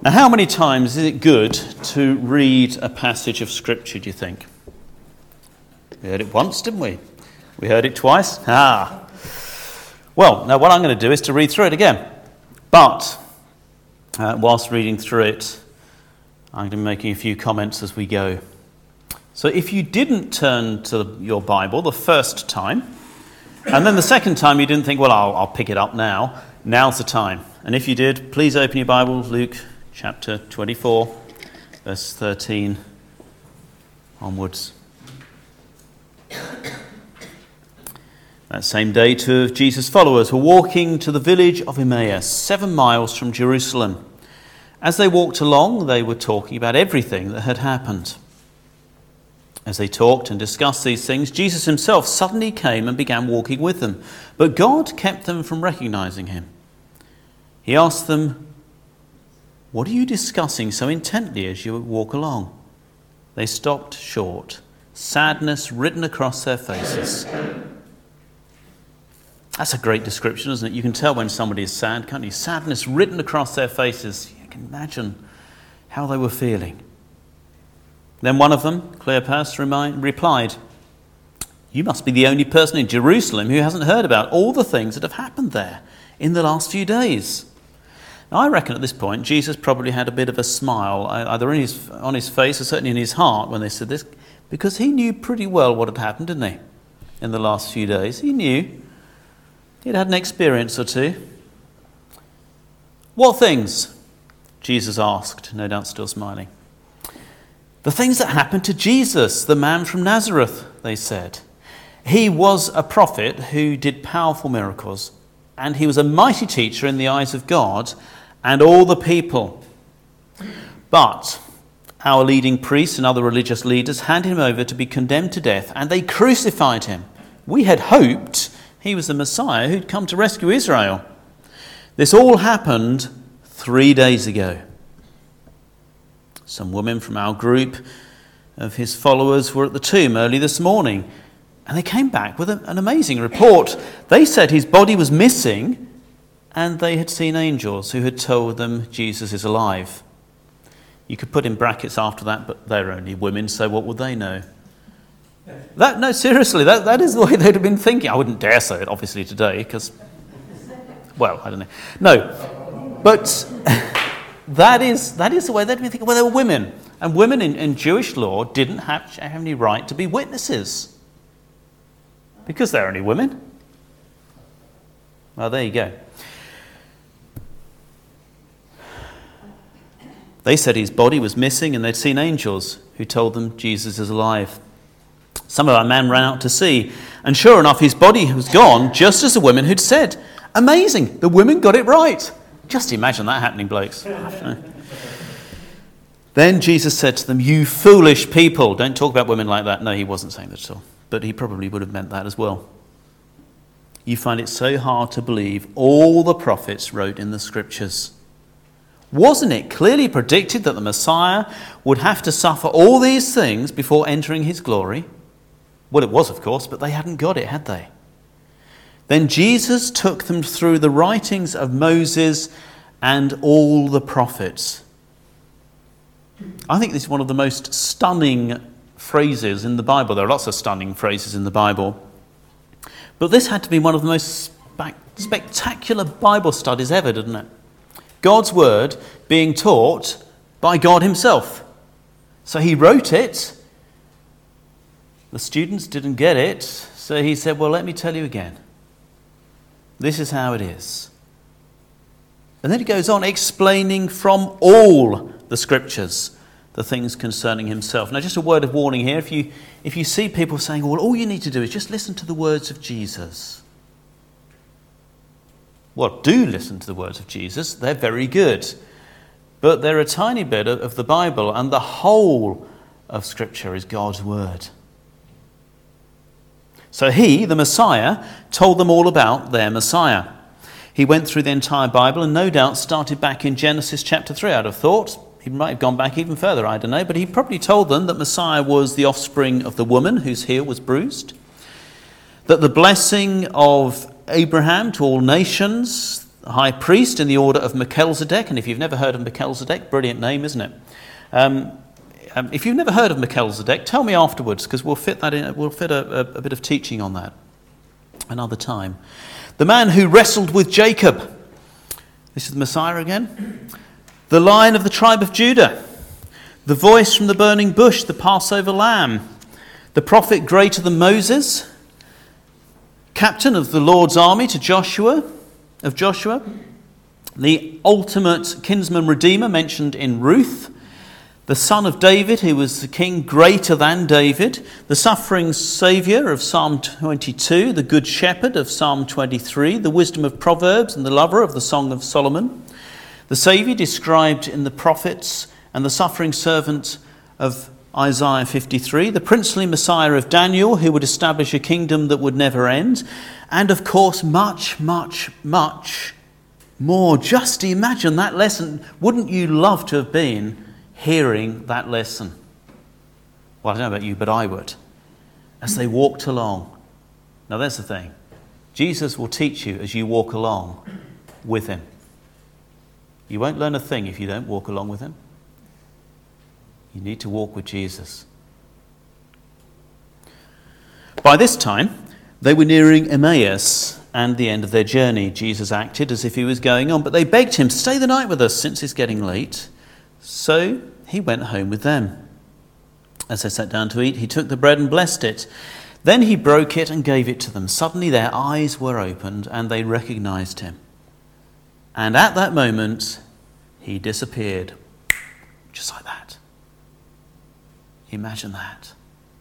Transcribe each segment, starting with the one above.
Now, how many times is it good to read a passage of Scripture, do you think? We heard it once, didn't we? We heard it twice? Well, now what I'm going to do is to read through it again. But whilst reading through it, I'm going to be making a few comments as we go. So if you didn't turn to your Bible the first time, and then the second time you didn't think, well, I'll pick it up now, now's the time. And if you did, please open your Bible, Luke chapter 24, verse 13 onwards. That same day, two of Jesus' followers were walking to the village of Emmaus, 7 miles from Jerusalem. As they walked along, they were talking about everything that had happened. As they talked and discussed these things, Jesus himself suddenly came and began walking with them, but God kept them from recognizing him. He asked them, "What are you discussing so intently as you walk along?" They stopped short, sadness written across their faces. That's a great description, isn't it? You can tell when somebody is sad, can't you? Sadness written across their faces. You can imagine how they were feeling. Then one of them, Cleopas, replied, "You must be the only person in Jerusalem who hasn't heard about all the things that have happened there in the last few days." Now, I reckon at this point, Jesus probably had a bit of a smile, either on his face or certainly in his heart when they said this, because he knew pretty well what had happened, didn't he, in the last few days. He knew. He'd had an experience or two. "What things?" Jesus asked, no doubt still smiling. "The things that happened to Jesus, the man from Nazareth," they said. "He was a prophet who did powerful miracles, and he was a mighty teacher in the eyes of God and all the people. But our leading priests and other religious leaders handed him over to be condemned to death, and they crucified him. We had hoped he was the Messiah who'd come to rescue Israel. This all happened 3 days ago. Some women from our group of his followers were at the tomb early this morning, and they came back with an amazing report. They said his body was missing, and they had seen angels who had told them Jesus is alive." You could put in brackets after that, but they're only women, so what would they know? No, seriously, that is the way they'd have been thinking. I wouldn't dare say it, obviously, today, because, well, I don't know. No, but that is the way they'd been thinking. Well, they were women, and women in Jewish law didn't have any right to be witnesses, because they're only women. Well, there you go. They said his body was missing, and they'd seen angels who told them Jesus is alive. Some of our men ran out to see, and sure enough, his body was gone, just as the women had said. Amazing, the women got it right. Just imagine that happening, blokes. Then Jesus said to them, "You foolish people." Don't talk about women like that. No, he wasn't saying that at all, but he probably would have meant that as well. "You find it so hard to believe all the prophets wrote in the scriptures. Wasn't it clearly predicted that the Messiah would have to suffer all these things before entering his glory?" Well, it was, of course, but they hadn't got it, had they? Then Jesus took them through the writings of Moses and all the prophets. I think this is one of the most stunning phrases in the Bible. There are lots of stunning phrases in the Bible, but this had to be one of the most spectacular Bible studies ever, didn't it? God's word being taught by God himself. So he wrote it. The students didn't get it, so he said, "Well, let me tell you again. This is how it is." And then he goes on explaining from all the scriptures the things concerning himself. Now, just a word of warning here. If you see people saying, "Well, all you need to do is just listen to the words of Jesus." Well, do listen to the words of Jesus. They're very good. But they're a tiny bit of the Bible, and the whole of Scripture is God's word. So he, the Messiah, told them all about their Messiah. He went through the entire Bible and no doubt started back in Genesis chapter 3, I'd have thought. He might have gone back even further, I don't know. But he probably told them that Messiah was the offspring of the woman whose heel was bruised. That the blessing of Abraham to all nations, high priest in the order of Melchizedek. And if you've never heard of Melchizedek, brilliant name, isn't it? If you've never heard of Melchizedek, tell me afterwards, because we'll fit that in. We'll fit a bit of teaching on that another time. The man who wrestled with Jacob. This is the Messiah again. The Lion of the tribe of Judah. The voice from the burning bush, the Passover lamb. The prophet greater than Moses. Captain of the Lord's army to Joshua. The ultimate kinsman redeemer mentioned in Ruth. The son of David, who was the king greater than David. The suffering saviour of Psalm 22. The good shepherd of Psalm 23. The wisdom of Proverbs and the lover of the Song of Solomon. The saviour described in the prophets and the suffering servant of Isaiah 53. The princely Messiah of Daniel, who would establish a kingdom that would never end. And of course, much, much, much more. Just imagine that lesson. Wouldn't you love to have been hearing that lesson? Well, I don't know about you, but I would. As they walked along. Now, that's the thing. Jesus will teach you as you walk along with him. You won't learn a thing if you don't walk along with him. You need to walk with Jesus. By this time, they were nearing Emmaus and the end of their journey. Jesus acted as if he was going on, but they begged him, "Stay the night with us, since it's getting late." So he went home with them. As they sat down to eat, he took the bread and blessed it. Then he broke it and gave it to them. Suddenly their eyes were opened and they recognized him. And at that moment, he disappeared. Just like that. Imagine that.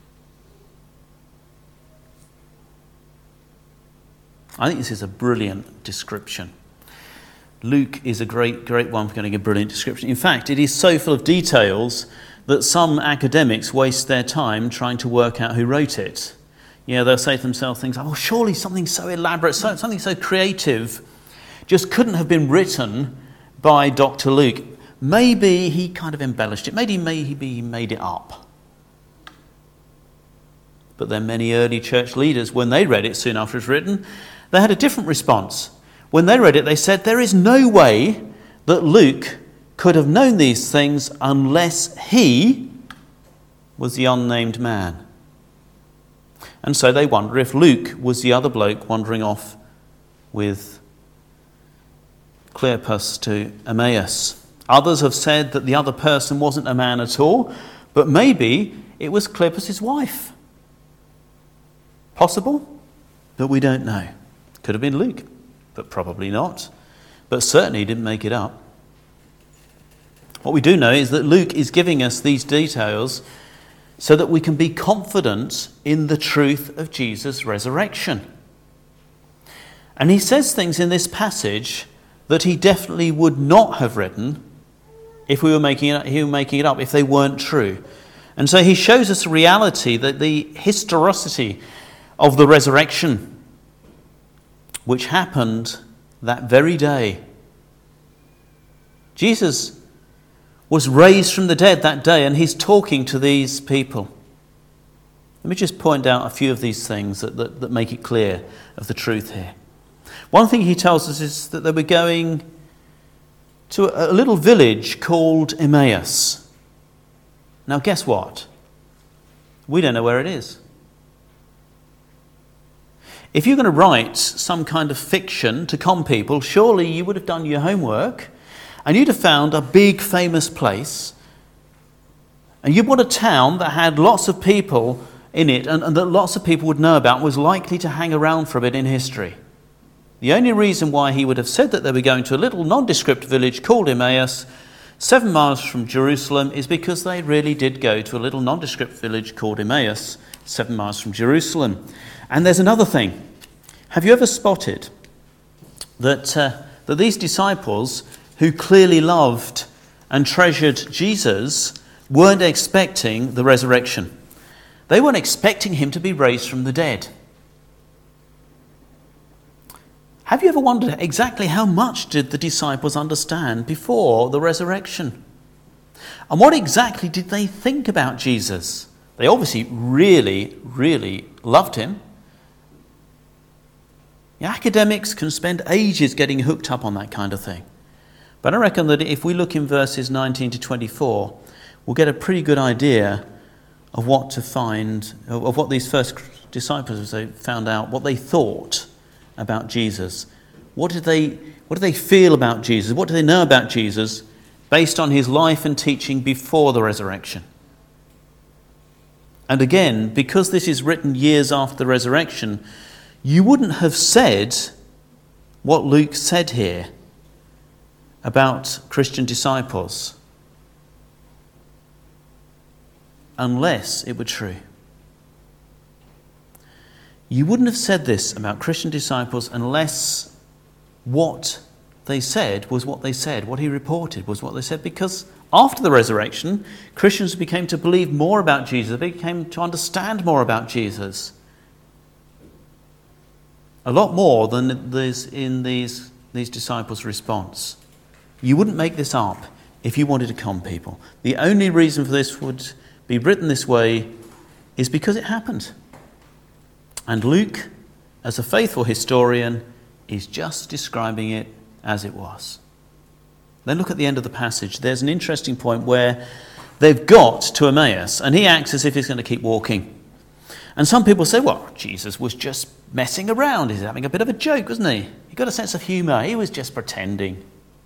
I think this is a brilliant description. Luke is a great one for getting a brilliant description. In fact, it is so full of details that some academics waste their time trying to work out who wrote it. They'll say to themselves things like, "Oh, surely something so elaborate, something so creative just couldn't have been written by Dr. Luke. Maybe he kind of embellished it. Maybe he made it up." But then many early church leaders, when they read it soon after it was written, they had a different response. When they read it, they said, there is no way that Luke could have known these things unless he was the unnamed man. And so they wonder if Luke was the other bloke wandering off with Cleopas to Emmaus. Others have said that the other person wasn't a man at all, but maybe it was Cleopas' wife. Possible, but we don't know. Could have been Luke, but probably not. But certainly he didn't make it up. What we do know is that Luke is giving us these details so that we can be confident in the truth of Jesus' resurrection. And he says things in this passage that he definitely would not have written if we were making it up, if they weren't true. And so he shows us reality, that the historicity of the resurrection, which happened that very day. Jesus was raised from the dead that day, and he's talking to these people. Let me just point out a few of these things that make it clear of the truth here. One thing he tells us is that they were going to a little village called Emmaus. Now, guess what? We don't know where it is. If you're going to write some kind of fiction to con people, surely you would have done your homework and you'd have found a big famous place, and you'd want a town that had lots of people in it and that lots of people would know about, was likely to hang around for a bit in history. The only reason why he would have said that they were going to a little nondescript village called Emmaus, 7 miles from Jerusalem, is because they really did go to a little nondescript village called Emmaus, 7 miles from Jerusalem. And there's another thing. Have you ever spotted that these disciples, who clearly loved and treasured Jesus, weren't expecting the resurrection? They weren't expecting him to be raised from the dead. Have you ever wondered exactly how much did the disciples understand before the resurrection? And what exactly did they think about Jesus? They obviously really, really loved him. The academics can spend ages getting hooked up on that kind of thing. But I reckon that if we look in verses 19 to 24, we'll get a pretty good idea of what to find, of what these first disciples found out, what they thought about Jesus. What did they feel about Jesus? What do they know about Jesus based on his life and teaching before the resurrection? And again, because this is written years after the resurrection, you wouldn't have said what Luke said here about Christian disciples unless it were true. You wouldn't have said this about Christian disciples unless what they said was what they said, what he reported was what they said, because after the resurrection, Christians became to believe more about Jesus, they became to understand more about Jesus. A lot more than there's in these disciples' response. You wouldn't make this up if you wanted to con people. The only reason for this would be written this way is because it happened. And Luke, as a faithful historian, is just describing it as it was. Then look at the end of the passage. There's an interesting point where they've got to Emmaus, and he acts as if he's going to keep walking. And some people say, well, Jesus was just messing around. He's having a bit of a joke, wasn't he? He got a sense of humour. He was just pretending.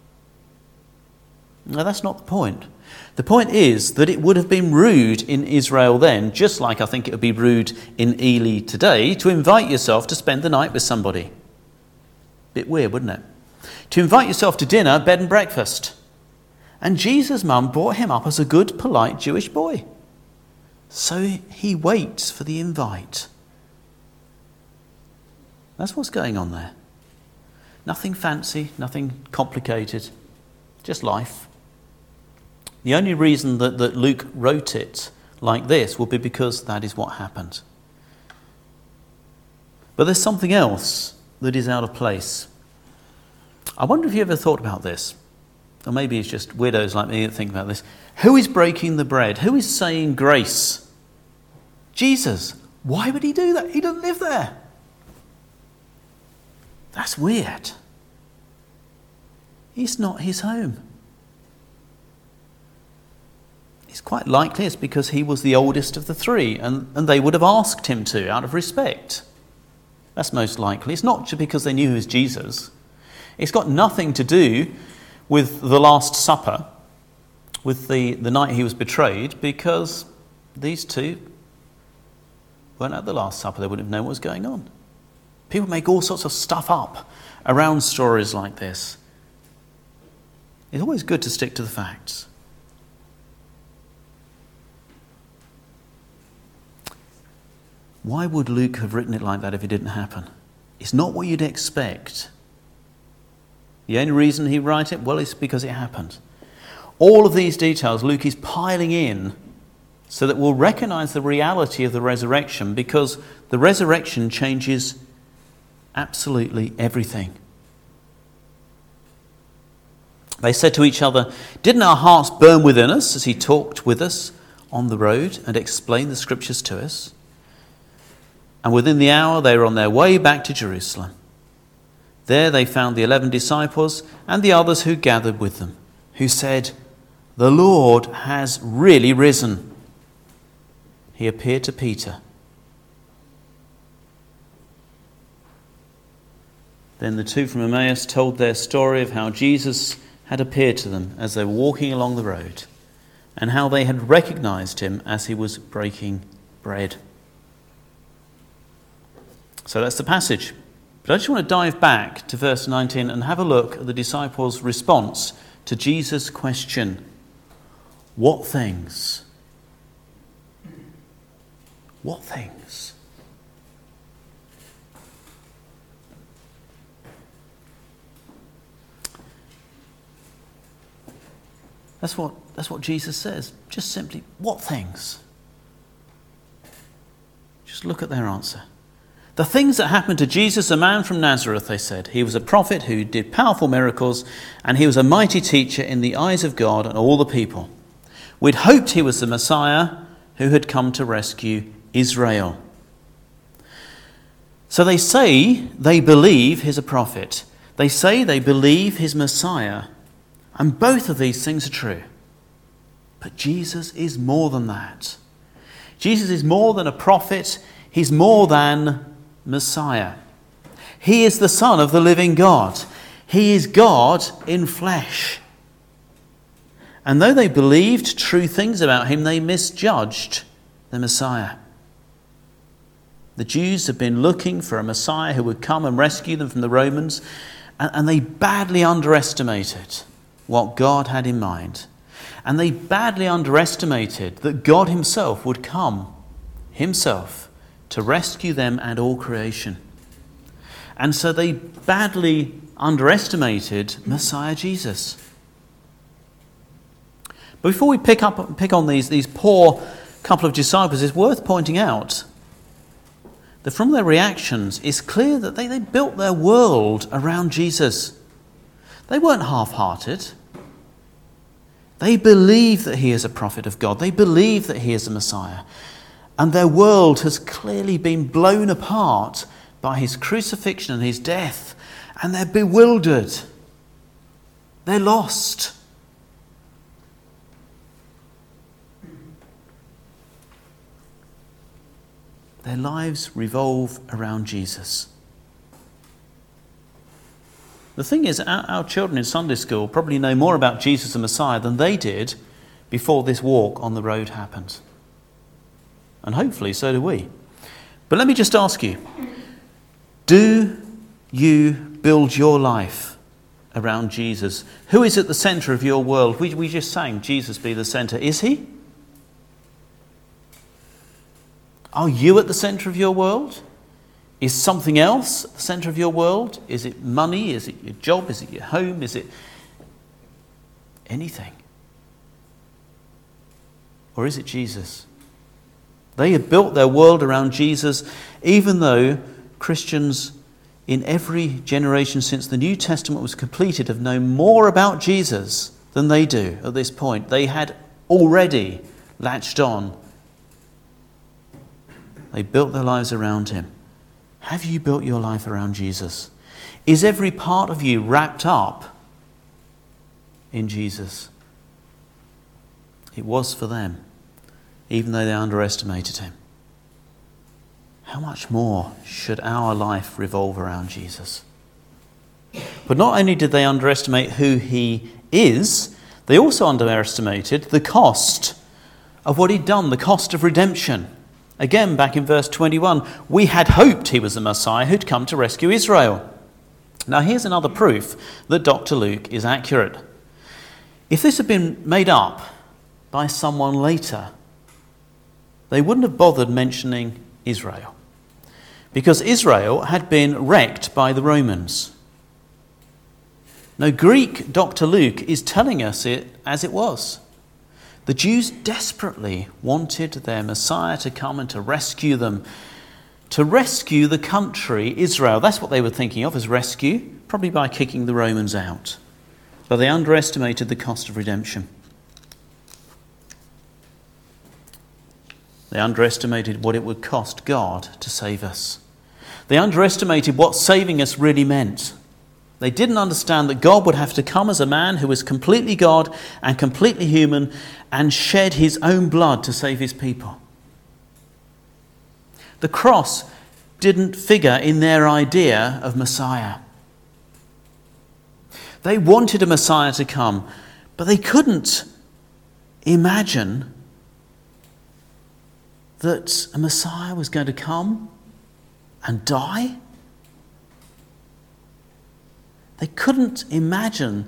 No, that's not the point. The point is that it would have been rude in Israel then, just like I think it would be rude in Ely today, to invite yourself to spend the night with somebody. Bit weird, wouldn't it? To invite yourself to dinner, bed and breakfast. And Jesus' mum brought him up as a good, polite Jewish boy. So he waits for the invite. That's what's going on there. Nothing fancy, nothing complicated, just life. The only reason that Luke wrote it like this will be because that is what happened. But there's something else that is out of place. I wonder if you ever thought about this. Or maybe it's just widows like me that think about this. Who is breaking the bread? Who is saying grace? Jesus. Why would he do that? He doesn't live there. That's weird. It's not his home. It's quite likely it's because he was the oldest of the three, and they would have asked him to, out of respect. That's most likely. It's not just because they knew he was Jesus. It's got nothing to do with the Last Supper, with the night he was betrayed, because these two weren't at the Last Supper. They wouldn't have known what was going on. People make all sorts of stuff up around stories like this. It's always good to stick to the facts. Why would Luke have written it like that if it didn't happen? It's not what you'd expect. The only reason he wrote it, well, it's because it happened. All of these details Luke is piling in so that we'll recognize the reality of the resurrection, because the resurrection changes absolutely everything. They said to each other, "Didn't our hearts burn within us as he talked with us on the road and explained the scriptures to us?" And within the hour they were on their way back to Jerusalem. There they found the 11 disciples and the others who gathered with them, who said, "The Lord has really risen." He appeared to Peter. Then the two from Emmaus told their story of how Jesus had appeared to them as they were walking along the road, and how they had recognized him as he was breaking bread. So that's the passage. But I just want to dive back to verse 19 and have a look at the disciples' response to Jesus' question. What things? What things? That's what Jesus says. Just simply, what things? Just look at their answer. The things that happened to Jesus, a man from Nazareth, they said. He was a prophet who did powerful miracles, and he was a mighty teacher in the eyes of God and all the people. We'd hoped he was the Messiah who had come to rescue Israel. So they say they believe he's a prophet. They say they believe he's Messiah. And both of these things are true. But Jesus is more than that. Jesus is more than a prophet. He's more than Messiah. He is the Son of the living God. He is God in flesh. And though they believed true things about him, they misjudged the Messiah. The Jews had been looking for a Messiah who would come and rescue them from the Romans, and they badly underestimated what God had in mind. And they badly underestimated that God himself would come himself to rescue them and all creation. And so they badly underestimated Messiah Jesus. But before we pick on these poor couple of disciples, it's worth pointing out that from their reactions, it's clear that they built their world around Jesus. They weren't half-hearted. They believe that he is a prophet of God. They believe that he is a Messiah. And their world has clearly been blown apart by his crucifixion and his death. And they're bewildered. They're lost. Their lives revolve around Jesus. The thing is, our children in Sunday school probably know more about Jesus the Messiah than they did before this walk on the road happened. And hopefully so do we. But let me just ask you, do you build your life around Jesus? Who is at the centre of your world? We just sang, Jesus be the centre. Is he? Are you at the centre of your world? Is something else at the centre of your world? Is it money? Is it your job? Is it your home? Is it anything? Or is it Jesus? They had built their world around Jesus, even though Christians in every generation since the New Testament was completed have known more about Jesus than they do at this point. They had already latched on. They built their lives around him. Have you built your life around Jesus? Is every part of you wrapped up in Jesus? It was for them, even though they underestimated him. How much more should our life revolve around Jesus? But not only did they underestimate who he is, they also underestimated the cost of what he'd done, the cost of redemption. Again, back in verse 21, we had hoped he was the Messiah who'd come to rescue Israel. Now here's another proof that Dr. Luke is accurate. If this had been made up by someone later, they wouldn't have bothered mentioning Israel, because Israel had been wrecked by the Romans. No, Greek Dr. Luke is telling us it as it was. The Jews desperately wanted their Messiah to come and to rescue them, to rescue the country Israel. That's what they were thinking of as rescue, probably by kicking the Romans out. But they underestimated the cost of redemption. They underestimated what it would cost God to save us. They underestimated what saving us really meant. They didn't understand that God would have to come as a man who was completely God and completely human and shed his own blood to save his people. The cross didn't figure in their idea of Messiah. They wanted a Messiah to come, but they couldn't imagine that a Messiah was going to come and die. They couldn't imagine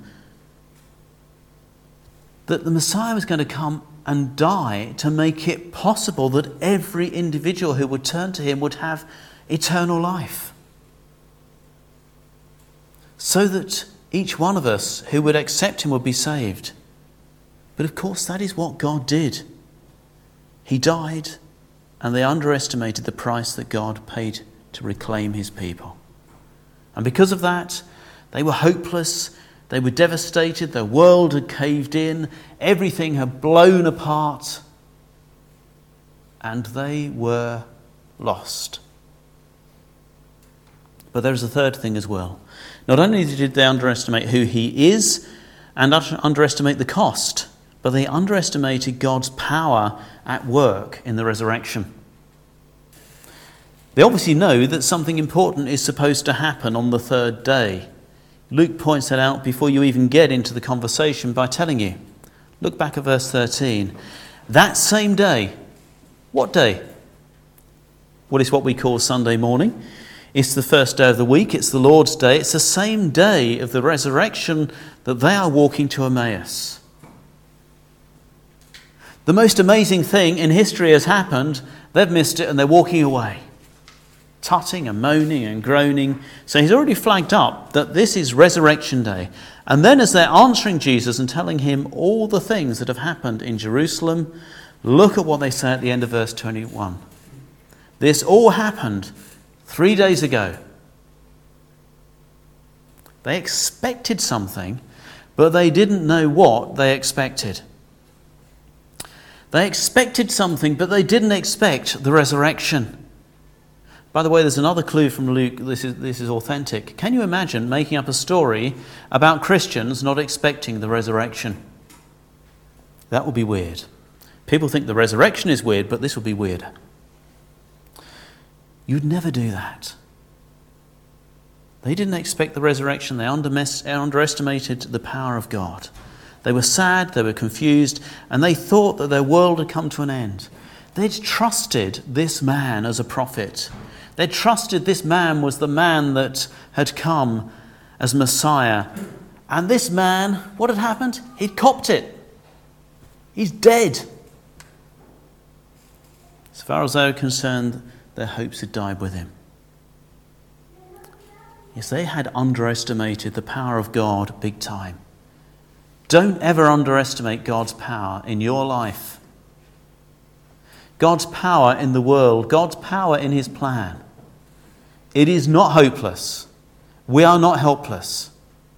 that the Messiah was going to come and die to make it possible that every individual who would turn to him would have eternal life. So that each one of us who would accept him would be saved. But of course, that is what God did. He died, and they underestimated the price that God paid to reclaim his people. And because of that, they were hopeless, they were devastated, their world had caved in, everything had blown apart, and they were lost. But there's a third thing as well. Not only did they underestimate who he is and underestimate the cost, but they underestimated God's power at work in the resurrection. They obviously know that something important is supposed to happen on the third day. Luke points that out before you even get into the conversation by telling you. Look back at verse 13. That same day. What day? Well, it's what we call Sunday morning. It's the first day of the week. It's the Lord's Day. It's the same day of the resurrection that they are walking to Emmaus. The most amazing thing in history has happened. They've missed it and they're walking away, tutting and moaning and groaning. So he's already flagged up that this is Resurrection Day. And then as they're answering Jesus and telling him all the things that have happened in Jerusalem, look at what they say at the end of verse 21. This all happened 3 days ago. They expected something, but they didn't know what they expected. They expected something, but they didn't expect the resurrection. By the way, there's another clue from Luke. This is authentic. Can you imagine making up a story about Christians not expecting the resurrection? That would be weird. People think the resurrection is weird, but this would be weirder. You'd never do that. They didn't expect the resurrection. They underestimated the power of God. They were sad, they were confused, and they thought that their world had come to an end. They'd trusted this man as a prophet. They trusted this man was the man that had come as Messiah. And this man, what had happened? He'd copped it. He's dead. As far as they were concerned, their hopes had died with him. Yes, they had underestimated the power of God big time. Don't ever underestimate God's power in your life. God's power in the world, God's power in his plan. It is not hopeless. We are not helpless.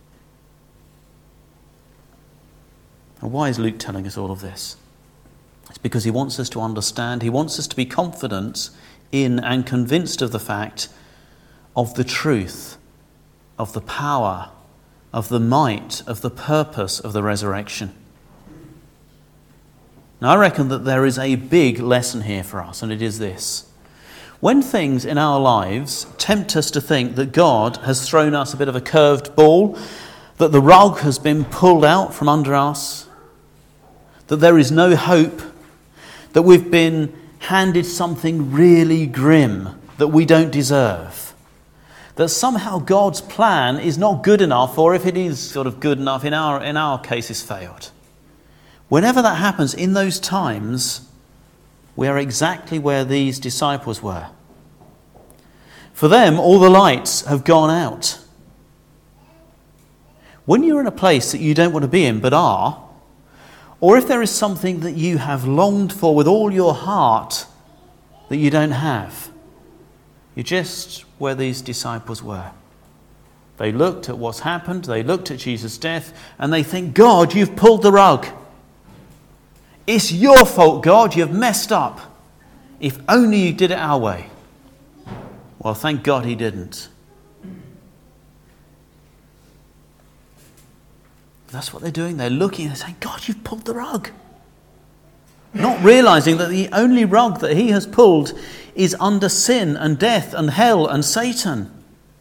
And why is Luke telling us all of this? It's because he wants us to understand, he wants us to be confident in and convinced of the fact of the truth, of the power, of the might, of the purpose of the resurrection. Now, I reckon that there is a big lesson here for us, and it is this. When things in our lives tempt us to think that God has thrown us a bit of a curved ball, that the rug has been pulled out from under us, that there is no hope, that we've been handed something really grim that we don't deserve, that somehow God's plan is not good enough, or if it is sort of good enough, in our case, has failed. Whenever that happens, in those times, we are exactly where these disciples were. For them, all the lights have gone out. When you're in a place that you don't want to be in but are, or if there is something that you have longed for with all your heart that you don't have, you're just where these disciples were. They looked at what's happened, they looked at Jesus' death, and they think, God, you've pulled the rug. It's your fault, God, you've messed up. If only you did it our way. Well, thank God he didn't. That's what they're doing. They're looking and they're saying, God, you've pulled the rug. Not realizing that the only rug that he has pulled is under sin and death and hell and Satan.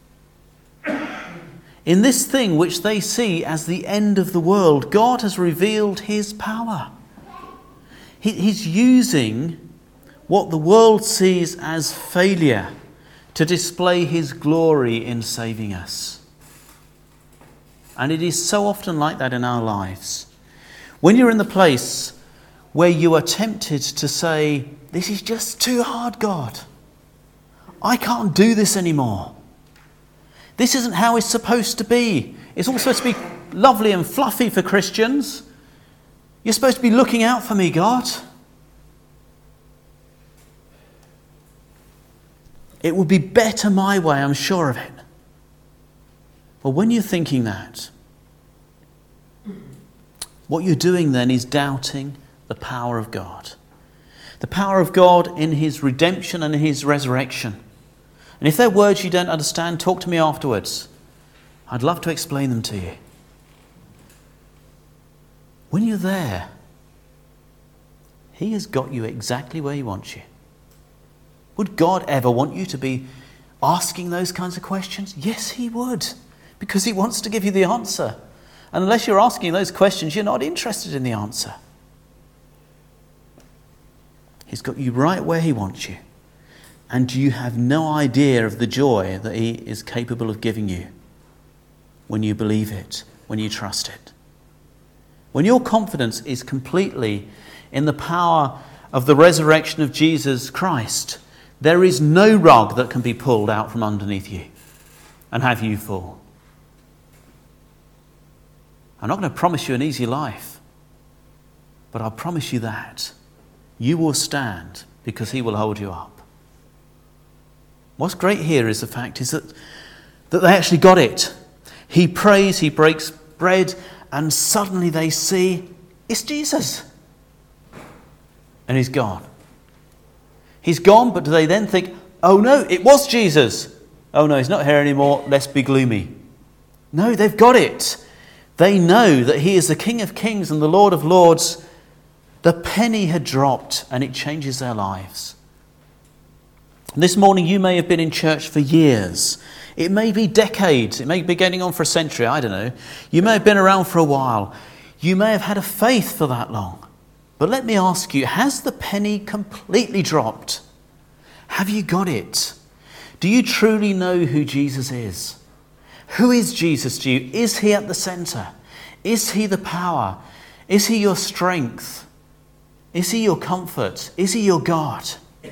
In this thing which they see as the end of the world, God has revealed his power. He's using what the world sees as failure to display his glory in saving us. And it is so often like that in our lives. When you're in the place where you are tempted to say, this is just too hard, God. I can't do this anymore. This isn't how it's supposed to be. It's all supposed to be lovely and fluffy for Christians. You're supposed to be looking out for me, God. It would be better my way, I'm sure of it. Well, when you're thinking that, what you're doing then is doubting the power of God. The power of God in his redemption and in his resurrection. And if there are words you don't understand, talk to me afterwards. I'd love to explain them to you. When you're there, he has got you exactly where he wants you. Would God ever want you to be asking those kinds of questions? Yes, he would, because he wants to give you the answer. And unless you're asking those questions, you're not interested in the answer. He's got you right where he wants you. And you have no idea of the joy that he is capable of giving you when you believe it, when you trust it. When your confidence is completely in the power of the resurrection of Jesus Christ, there is no rug that can be pulled out from underneath you and have you fall. I'm not going to promise you an easy life, but I promise you that you will stand because he will hold you up. What's great here is the fact is that they actually got it. He prays, he breaks bread, and suddenly they see it's Jesus. And he's gone. He's gone, but do they then think, oh no, it was Jesus. Oh no, he's not here anymore, let's be gloomy. No, they've got it. They know that he is the King of Kings and the Lord of Lords. The penny had dropped and it changes their lives. This morning you may have been in church for years. It may be decades. It may be getting on for a century. I don't know. You may have been around for a while. You may have had a faith for that long. But let me ask you, has the penny completely dropped? Have you got it? Do you truly know who Jesus is? Who is Jesus to you? Is he at the centre? Is he the power? Is he your strength? Is he your comfort? Is he your God?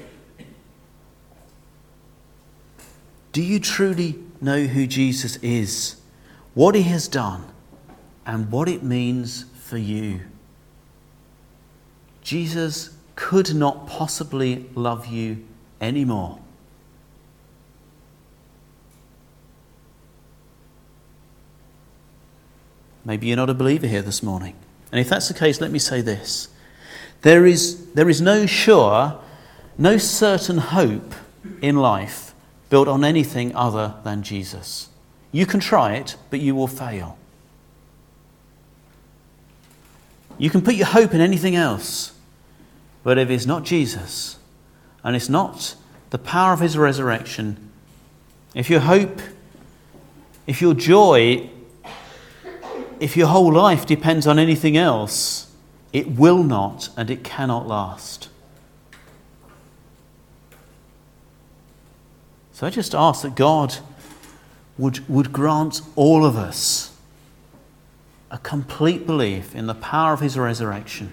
Do you truly know who Jesus is, what he has done, and what it means for you? Jesus could not possibly love you anymore. Maybe you're not a believer here this morning. And if that's the case, let me say this. There is no certain hope in life built on anything other than Jesus. You can try it, but you will fail. You can put your hope in anything else, but if it's not Jesus, and it's not the power of his resurrection, if your hope, if your joy, if your whole life depends on anything else, it will not and it cannot last. So I just ask that God would grant all of us a complete belief in the power of his resurrection,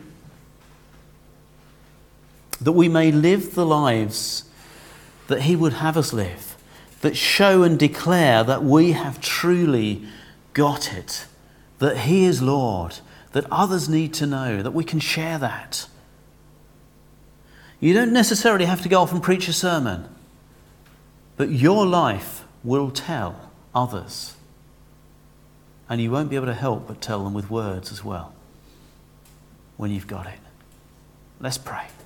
that we may live the lives that he would have us live, that show and declare that we have truly got it, that he is Lord, that others need to know, that we can share that. You don't necessarily have to go off and preach a sermon, but your life will tell others. And you won't be able to help but tell them with words as well when you've got it. Let's pray.